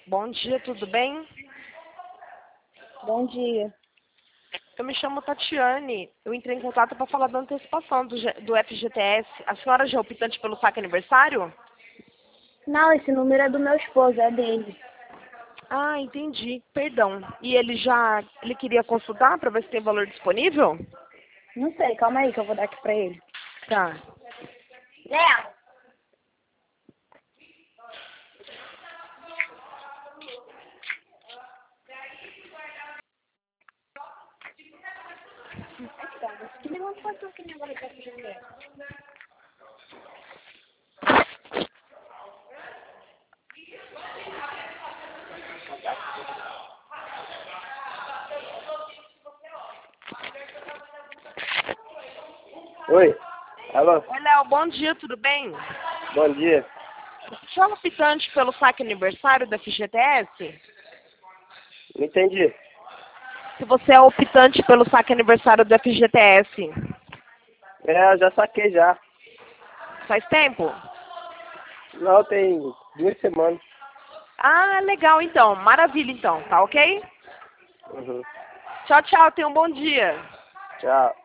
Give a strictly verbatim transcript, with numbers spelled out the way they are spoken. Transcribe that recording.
Bom dia, tudo bem? Bom dia. Eu me chamo Tatiane. Eu entrei em contato para falar da antecipação do, G- do F G T S. A senhora já é optante pelo saque aniversário? Não, esse número é do meu esposo, é dele. Ah, entendi. Perdão. E ele já... Ele queria consultar para ver se tem valor disponível? Não sei, calma aí que eu vou dar aqui pra ele. Tá. Léo! Que negócio passou aqui agora pra fazer? Oi, alô, Oi, Léo. Bom dia, tudo bem? bom dia. O senhor é optante pelo saque aniversário do F G T S? Não entendi. Se você é optante pelo saque aniversário do F G T S, É, eu já saquei já. faz tempo? Não, tem duas semanas. Ah, legal então. Maravilha então, tá ok? Uhum. Tchau, tchau. Tenha um bom dia. Tchau.